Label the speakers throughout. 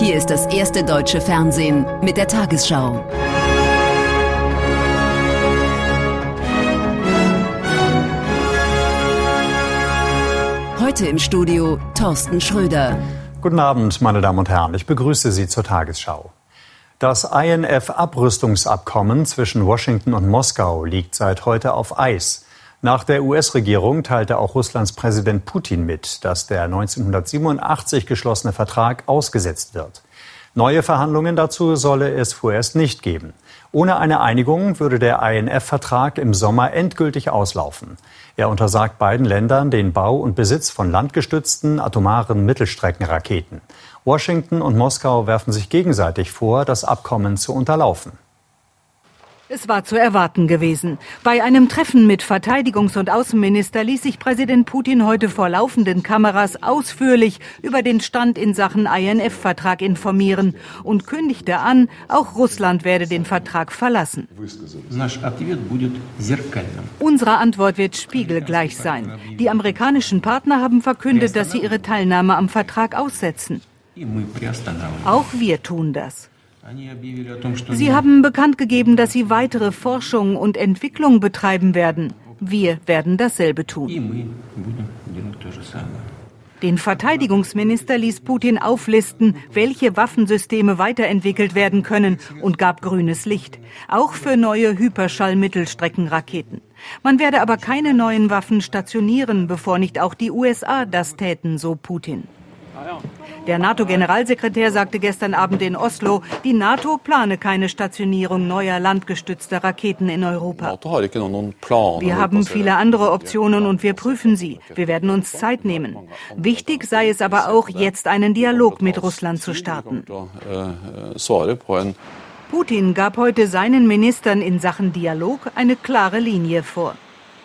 Speaker 1: Hier ist das erste deutsche Fernsehen mit der Tagesschau. Heute im Studio Thorsten Schröder.
Speaker 2: Guten Abend, meine Damen und Herren. Ich begrüße Sie zur Tagesschau. Das INF-Abrüstungsabkommen zwischen Washington und Moskau liegt seit heute auf Eis. Nach der US-Regierung teilte auch Russlands Präsident Putin mit, dass der 1987 geschlossene Vertrag ausgesetzt wird. Neue Verhandlungen dazu solle es vorerst nicht geben. Ohne eine Einigung würde der INF-Vertrag im Sommer endgültig auslaufen. Er untersagt beiden Ländern den Bau und Besitz von landgestützten atomaren Mittelstreckenraketen. Washington und Moskau werfen sich gegenseitig vor, das Abkommen zu unterlaufen.
Speaker 3: Es war zu erwarten gewesen. Bei einem Treffen mit Verteidigungs- und Außenminister ließ sich Präsident Putin heute vor laufenden Kameras ausführlich über den Stand in Sachen INF-Vertrag informieren und kündigte an, auch Russland werde den Vertrag verlassen. Unsere Antwort wird spiegelgleich sein. Die amerikanischen Partner haben verkündet, dass sie ihre Teilnahme am Vertrag aussetzen. Auch wir tun das. Sie haben bekannt gegeben, dass sie weitere Forschung und Entwicklung betreiben werden. Wir werden dasselbe tun. Den Verteidigungsminister ließ Putin auflisten, welche Waffensysteme weiterentwickelt werden können und gab grünes Licht. Auch für neue Hyperschall-Mittelstreckenraketen. Man werde aber keine neuen Waffen stationieren, bevor nicht auch die USA das täten, so Putin. Der NATO-Generalsekretär sagte gestern Abend in Oslo, die NATO plane keine Stationierung neuer landgestützter Raketen in Europa. Wir haben viele andere Optionen und wir prüfen sie. Wir werden uns Zeit nehmen. Wichtig sei es aber auch, jetzt einen Dialog mit Russland zu starten. Putin gab heute seinen Ministern in Sachen Dialog eine klare Linie vor.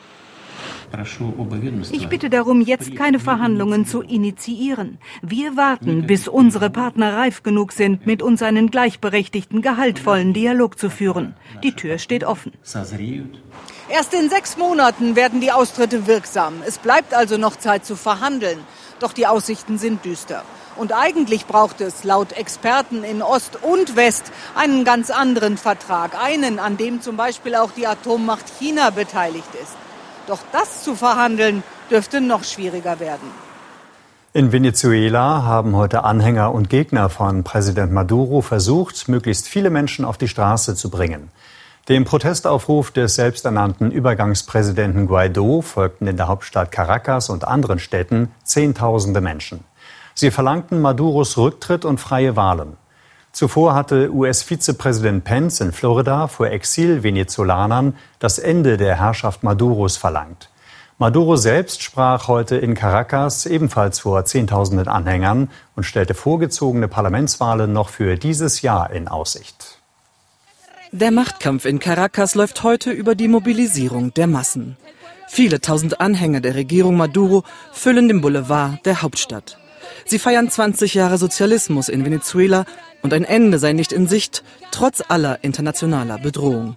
Speaker 3: Ich bitte darum, jetzt keine Verhandlungen zu initiieren. Wir warten, bis unsere Partner reif genug sind, mit uns einen gleichberechtigten, gehaltvollen Dialog zu führen. Die Tür steht offen.
Speaker 4: Erst in 6 Monaten werden die Austritte wirksam. Es bleibt also noch Zeit zu verhandeln. Doch die Aussichten sind düster. Und eigentlich braucht es laut Experten in Ost und West einen ganz anderen Vertrag. Einen, an dem zum Beispiel auch die Atommacht China beteiligt ist. Doch das zu verhandeln, dürfte noch schwieriger werden.
Speaker 2: In Venezuela haben heute Anhänger und Gegner von Präsident Maduro versucht, möglichst viele Menschen auf die Straße zu bringen. Dem Protestaufruf des selbsternannten Übergangspräsidenten Guaidó folgten in der Hauptstadt Caracas und anderen Städten Zehntausende Menschen. Sie verlangten Maduros Rücktritt und freie Wahlen. Zuvor hatte US-Vizepräsident Pence in Florida vor Exil-Venezolanern das Ende der Herrschaft Maduros verlangt. Maduro selbst sprach heute in Caracas ebenfalls vor Zehntausenden Anhängern und stellte vorgezogene Parlamentswahlen noch für dieses Jahr in Aussicht.
Speaker 5: Der Machtkampf in Caracas läuft heute über die Mobilisierung der Massen. Viele tausend Anhänger der Regierung Maduro füllen den Boulevard der Hauptstadt. Sie feiern 20 Jahre Sozialismus in Venezuela und ein Ende sei nicht in Sicht, trotz aller internationaler Bedrohung.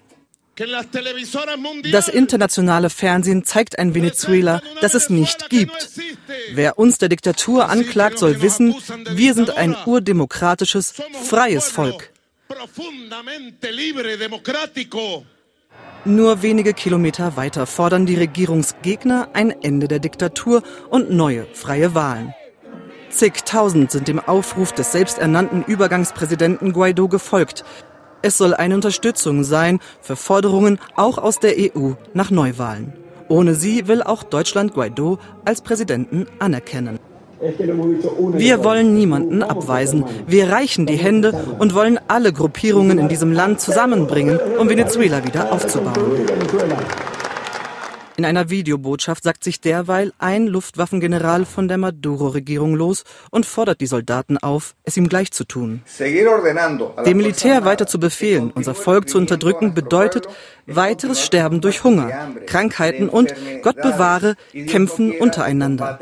Speaker 5: Das internationale Fernsehen zeigt ein Venezuela, das es nicht gibt. Wer uns der Diktatur anklagt, soll wissen, wir sind ein urdemokratisches, freies Volk. Nur wenige Kilometer weiter fordern die Regierungsgegner ein Ende der Diktatur und neue freie Wahlen. Zigtausend sind dem Aufruf des selbsternannten Übergangspräsidenten Guaidó gefolgt. Es soll eine Unterstützung sein für Forderungen auch aus der EU nach Neuwahlen. Ohne sie will auch Deutschland Guaidó als Präsidenten anerkennen. Wir wollen niemanden abweisen. Wir reichen die Hände und wollen alle Gruppierungen in diesem Land zusammenbringen, um Venezuela wieder aufzubauen. In einer Videobotschaft sagt sich derweil ein Luftwaffengeneral von der Maduro-Regierung los und fordert die Soldaten auf, es ihm gleich zu tun. Dem Militär weiter zu befehlen, unser Volk zu unterdrücken, bedeutet weiteres Sterben durch Hunger, Krankheiten und, Gott bewahre, Kämpfen untereinander.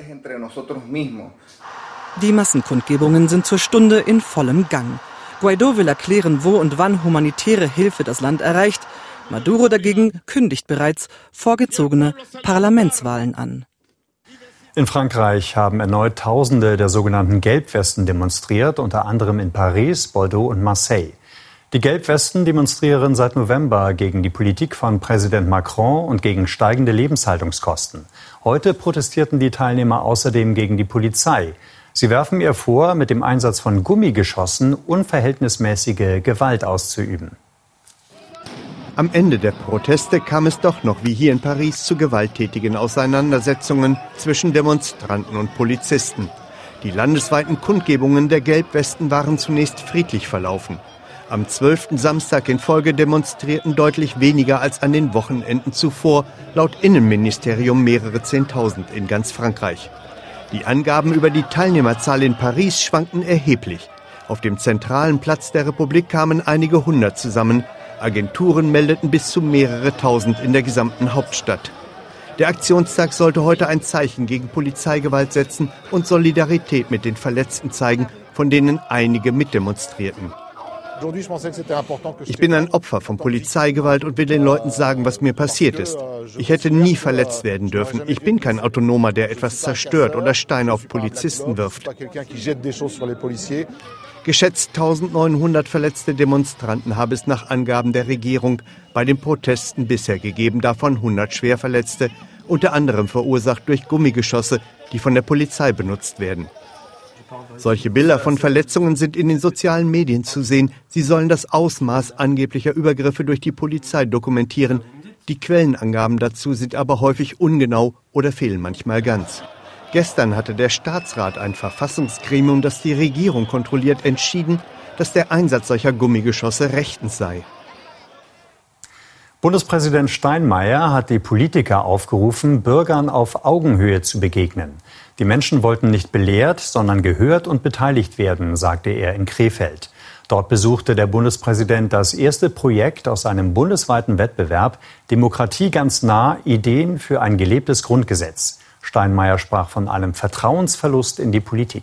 Speaker 5: Die Massenkundgebungen sind zur Stunde in vollem Gang. Guaidó will erklären, wo und wann humanitäre Hilfe das Land erreicht. Maduro dagegen kündigt bereits vorgezogene Parlamentswahlen an.
Speaker 2: In Frankreich haben erneut Tausende der sogenannten Gelbwesten demonstriert, unter anderem in Paris, Bordeaux und Marseille. Die Gelbwesten demonstrieren seit November gegen die Politik von Präsident Macron und gegen steigende Lebenshaltungskosten. Heute protestierten die Teilnehmer außerdem gegen die Polizei. Sie werfen ihr vor, mit dem Einsatz von Gummigeschossen unverhältnismäßige Gewalt auszuüben.
Speaker 6: Am Ende der Proteste kam es doch noch, wie hier in Paris, zu gewalttätigen Auseinandersetzungen zwischen Demonstranten und Polizisten. Die landesweiten Kundgebungen der Gelbwesten waren zunächst friedlich verlaufen. Am 12. Samstag in Folge demonstrierten deutlich weniger als an den Wochenenden zuvor, laut Innenministerium mehrere Zehntausend in ganz Frankreich. Die Angaben über die Teilnehmerzahl in Paris schwankten erheblich. Auf dem zentralen Platz der Republik kamen einige hundert zusammen. Agenturen meldeten bis zu mehrere tausend in der gesamten Hauptstadt. Der Aktionstag sollte heute ein Zeichen gegen Polizeigewalt setzen und Solidarität mit den Verletzten zeigen, von denen einige mitdemonstrierten. Ich bin ein Opfer von Polizeigewalt und will den Leuten sagen, was mir passiert ist. Ich hätte nie verletzt werden dürfen. Ich bin kein Autonomer, der etwas zerstört oder Steine auf Polizisten wirft. Geschätzt 1900 verletzte Demonstranten habe es nach Angaben der Regierung bei den Protesten bisher gegeben, davon 100 Schwerverletzte, unter anderem verursacht durch Gummigeschosse, die von der Polizei benutzt werden. Solche Bilder von Verletzungen sind in den sozialen Medien zu sehen. Sie sollen das Ausmaß angeblicher Übergriffe durch die Polizei dokumentieren. Die Quellenangaben dazu sind aber häufig ungenau oder fehlen manchmal ganz. Gestern hatte der Staatsrat, ein Verfassungsgremium, das die Regierung kontrolliert, entschieden, dass der Einsatz solcher Gummigeschosse rechtens sei.
Speaker 2: Bundespräsident Steinmeier hat die Politiker aufgerufen, Bürgern auf Augenhöhe zu begegnen. Die Menschen wollten nicht belehrt, sondern gehört und beteiligt werden, sagte er in Krefeld. Dort besuchte der Bundespräsident das erste Projekt aus einem bundesweiten Wettbewerb Demokratie ganz nah, Ideen für ein gelebtes Grundgesetz. Steinmeier sprach von einem Vertrauensverlust in die Politik.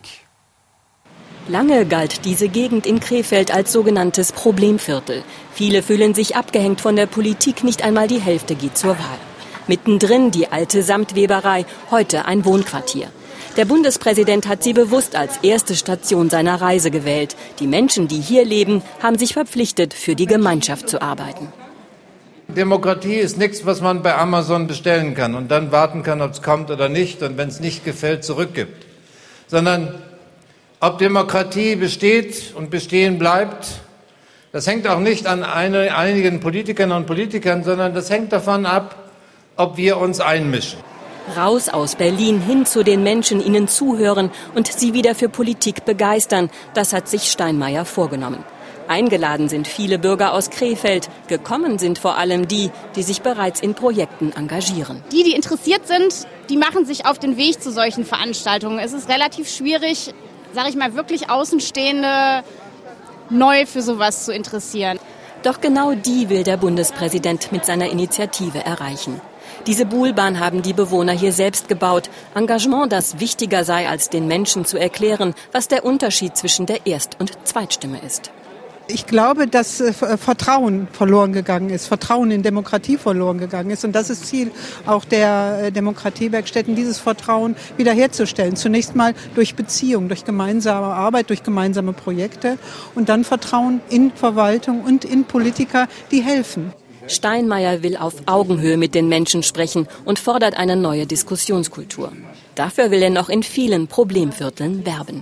Speaker 7: Lange galt diese Gegend in Krefeld als sogenanntes Problemviertel. Viele fühlen sich abgehängt von der Politik, nicht einmal die Hälfte geht zur Wahl. Mittendrin die alte Samtweberei, heute ein Wohnquartier. Der Bundespräsident hat sie bewusst als erste Station seiner Reise gewählt. Die Menschen, die hier leben, haben sich verpflichtet, für die Gemeinschaft zu arbeiten.
Speaker 8: Demokratie ist nichts, was man bei Amazon bestellen kann und dann warten kann, ob es kommt oder nicht und wenn es nicht gefällt, zurückgibt. Sondern ob Demokratie besteht und bestehen bleibt, das hängt auch nicht an einigen Politikerinnen und Politikern, sondern das hängt davon ab, ob wir uns einmischen.
Speaker 7: Raus aus Berlin, hin zu den Menschen, ihnen zuhören und sie wieder für Politik begeistern, das hat sich Steinmeier vorgenommen. Eingeladen sind viele Bürger aus Krefeld. Gekommen sind vor allem die, die sich bereits in Projekten engagieren.
Speaker 9: Die interessiert sind, die machen sich auf den Weg zu solchen Veranstaltungen. Es ist relativ schwierig, sage ich mal, wirklich Außenstehende neu für sowas zu interessieren.
Speaker 7: Doch genau die will der Bundespräsident mit seiner Initiative erreichen. Diese Buhlbahn haben die Bewohner hier selbst gebaut. Engagement, das wichtiger sei, als den Menschen zu erklären, was der Unterschied zwischen der Erst- und Zweitstimme ist.
Speaker 10: Ich glaube, dass Vertrauen verloren gegangen ist, Vertrauen in Demokratie verloren gegangen ist. Und das ist Ziel auch der Demokratiewerkstätten, dieses Vertrauen wiederherzustellen. Zunächst mal durch Beziehung, durch gemeinsame Arbeit, durch gemeinsame Projekte und dann Vertrauen in Verwaltung und in Politiker, die helfen.
Speaker 7: Steinmeier will auf Augenhöhe mit den Menschen sprechen und fordert eine neue Diskussionskultur. Dafür will er noch in vielen Problemvierteln werben.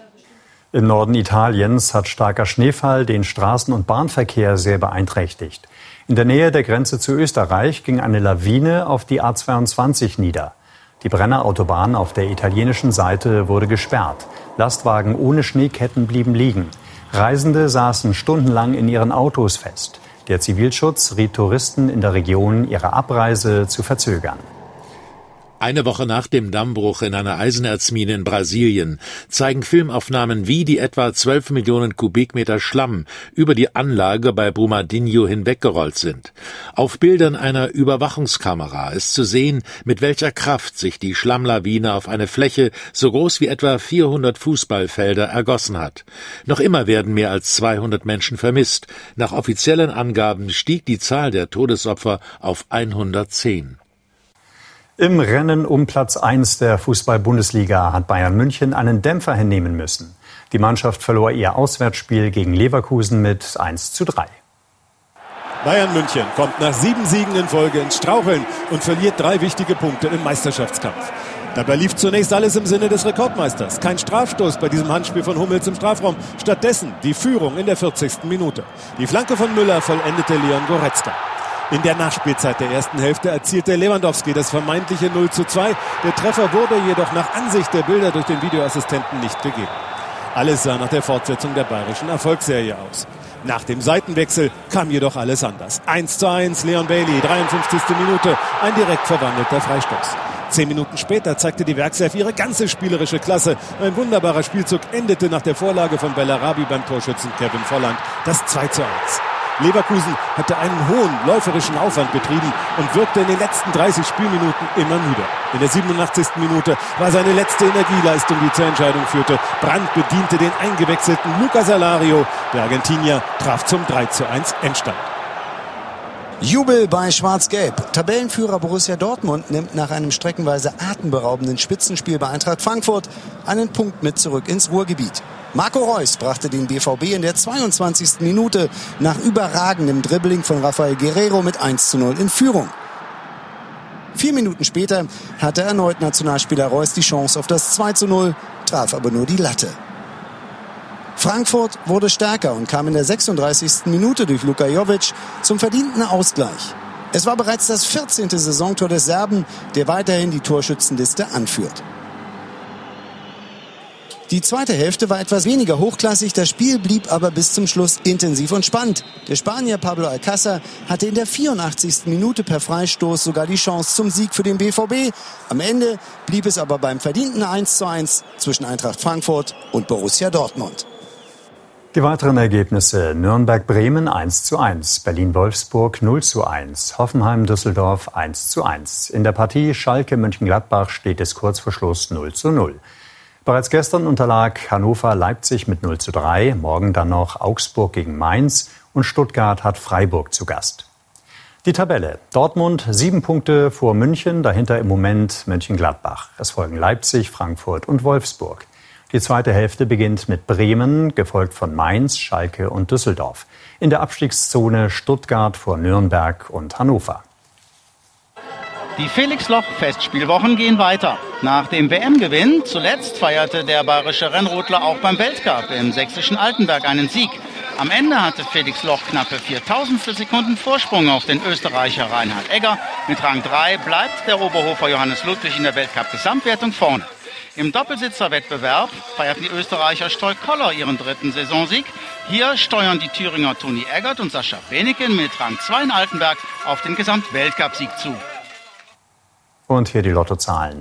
Speaker 2: Im Norden Italiens hat starker Schneefall den Straßen- und Bahnverkehr sehr beeinträchtigt. In der Nähe der Grenze zu Österreich ging eine Lawine auf die A22 nieder. Die Brennerautobahn auf der italienischen Seite wurde gesperrt. Lastwagen ohne Schneeketten blieben liegen. Reisende saßen stundenlang in ihren Autos fest. Der Zivilschutz riet Touristen in der Region, ihre Abreise zu verzögern.
Speaker 11: Eine Woche nach dem Dammbruch in einer Eisenerzmine in Brasilien zeigen Filmaufnahmen, wie die etwa 12 Millionen Kubikmeter Schlamm über die Anlage bei Brumadinho hinweggerollt sind. Auf Bildern einer Überwachungskamera ist zu sehen, mit welcher Kraft sich die Schlammlawine auf eine Fläche so groß wie etwa 400 Fußballfelder ergossen hat. Noch immer werden mehr als 200 Menschen vermisst. Nach offiziellen Angaben stieg die Zahl der Todesopfer auf 110.
Speaker 2: Im Rennen um Platz 1 der Fußball-Bundesliga hat Bayern München einen Dämpfer hinnehmen müssen. Die Mannschaft verlor ihr Auswärtsspiel gegen Leverkusen mit 1:3.
Speaker 12: Bayern München kommt nach 7 Siegen in Folge ins Straucheln und verliert 3 wichtige Punkte im Meisterschaftskampf. Dabei lief zunächst alles im Sinne des Rekordmeisters. Kein Strafstoß bei diesem Handspiel von Hummels im Strafraum. Stattdessen die Führung in der 40. Minute. Die Flanke von Müller vollendete Leon Goretzka. In der Nachspielzeit der ersten Hälfte erzielte Lewandowski das vermeintliche 0:2. Der Treffer wurde jedoch nach Ansicht der Bilder durch den Videoassistenten nicht gegeben. Alles sah nach der Fortsetzung der bayerischen Erfolgsserie aus. Nach dem Seitenwechsel kam jedoch alles anders. 1:1 Leon Bailey, 53. Minute, ein direkt verwandelter Freistoß. 10 Minuten später zeigte die Werkself ihre ganze spielerische Klasse. Ein wunderbarer Spielzug endete nach der Vorlage von Bellarabi beim Torschützen Kevin Volland das 2:1. Leverkusen hatte einen hohen läuferischen Aufwand betrieben und wirkte in den letzten 30 Spielminuten immer müde. In der 87. Minute war seine letzte Energieleistung, die zur Entscheidung führte. Brandt bediente den eingewechselten Lucas Alario. Der Argentinier traf zum 3:1 Endstand.
Speaker 13: Jubel bei Schwarz-Gelb. Tabellenführer Borussia Dortmund nimmt nach einem streckenweise atemberaubenden Spitzenspiel bei Eintracht Frankfurt einen Punkt mit zurück ins Ruhrgebiet. Marco Reus brachte den BVB in der 22. Minute nach überragendem Dribbling von Rafael Guerreiro mit 1:0 in Führung. 4 Minuten später hatte erneut Nationalspieler Reus die Chance auf das 2:0, traf aber nur die Latte. Frankfurt wurde stärker und kam in der 36. Minute durch Luka Jovic zum verdienten Ausgleich. Es war bereits das 14. Saisontor des Serben, der weiterhin die Torschützenliste anführt. Die zweite Hälfte war etwas weniger hochklassig, das Spiel blieb aber bis zum Schluss intensiv und spannend. Der Spanier Pablo Alcácer hatte in der 84. Minute per Freistoß sogar die Chance zum Sieg für den BVB. Am Ende blieb es aber beim verdienten 1:1 zwischen Eintracht Frankfurt und Borussia Dortmund.
Speaker 2: Die weiteren Ergebnisse: Nürnberg-Bremen 1:1, Berlin-Wolfsburg 0:1, Hoffenheim-Düsseldorf 1:1. In der Partie Schalke-Mönchengladbach steht es kurz vor Schluss 0:0. Bereits gestern unterlag Hannover-Leipzig mit 0:3, morgen dann noch Augsburg gegen Mainz und Stuttgart hat Freiburg zu Gast. Die Tabelle: Dortmund 7 Punkte vor München, dahinter im Moment Mönchengladbach. Es folgen Leipzig, Frankfurt und Wolfsburg. Die zweite Hälfte beginnt mit Bremen, gefolgt von Mainz, Schalke und Düsseldorf. In der Abstiegszone Stuttgart vor Nürnberg und Hannover.
Speaker 14: Die Felix-Loch-Festspielwochen gehen weiter. Nach dem WM-Gewinn zuletzt feierte der bayerische Rennrodler auch beim Weltcup im sächsischen Altenberg einen Sieg. Am Ende hatte Felix Loch knappe 4.000 Sekunden Vorsprung auf den Österreicher Reinhard Egger. Mit Rang 3 bleibt der Oberhofer Johannes Ludwig in der Weltcup-Gesamtwertung vorne. Im Doppelsitzerwettbewerb feierten die Österreicher Stoll-Koller ihren 3. Saisonsieg. Hier steuern die Thüringer Toni Eggert und Sascha Beneken mit Rang 2 in Altenberg auf den Gesamtweltcup-Sieg zu.
Speaker 2: Und hier die Lottozahlen: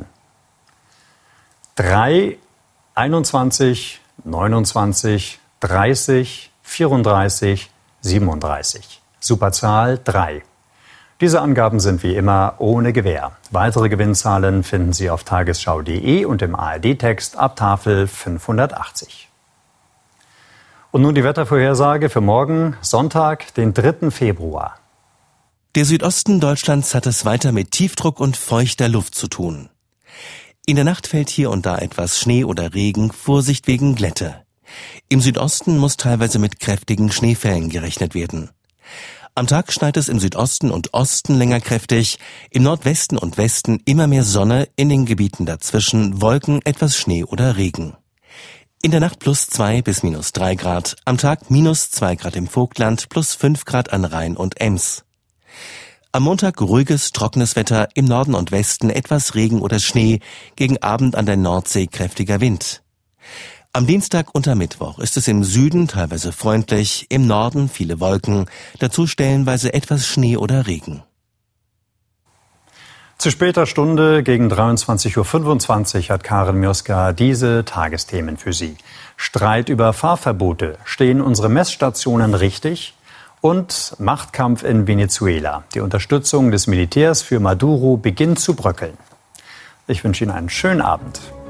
Speaker 2: 3, 21, 29, 30, 34, 37. Superzahl 3. Diese Angaben sind wie immer ohne Gewähr. Weitere Gewinnzahlen finden Sie auf tagesschau.de und im ARD-Text ab Tafel 580. Und nun die Wettervorhersage für morgen, Sonntag, den 3. Februar.
Speaker 15: Der Südosten Deutschlands hat es weiter mit Tiefdruck und feuchter Luft zu tun. In der Nacht fällt hier und da etwas Schnee oder Regen, Vorsicht wegen Glätte. Im Südosten muss teilweise mit kräftigen Schneefällen gerechnet werden. Am Tag schneit es im Südosten und Osten länger kräftig, im Nordwesten und Westen immer mehr Sonne, in den Gebieten dazwischen Wolken, etwas Schnee oder Regen. In der Nacht +2 bis -3 Grad, am Tag -2 Grad im Vogtland, +5 Grad an Rhein und Ems. Am Montag ruhiges, trockenes Wetter, im Norden und Westen etwas Regen oder Schnee, gegen Abend an der Nordsee kräftiger Wind. Am Dienstag und am Mittwoch ist es im Süden teilweise freundlich, im Norden viele Wolken, dazu stellenweise etwas Schnee oder Regen.
Speaker 2: Zu später Stunde gegen 23:25 Uhr hat Karin Mioska diese Tagesthemen für Sie. Streit über Fahrverbote. Stehen unsere Messstationen richtig? Und Machtkampf in Venezuela. Die Unterstützung des Militärs für Maduro beginnt zu bröckeln. Ich wünsche Ihnen einen schönen Abend.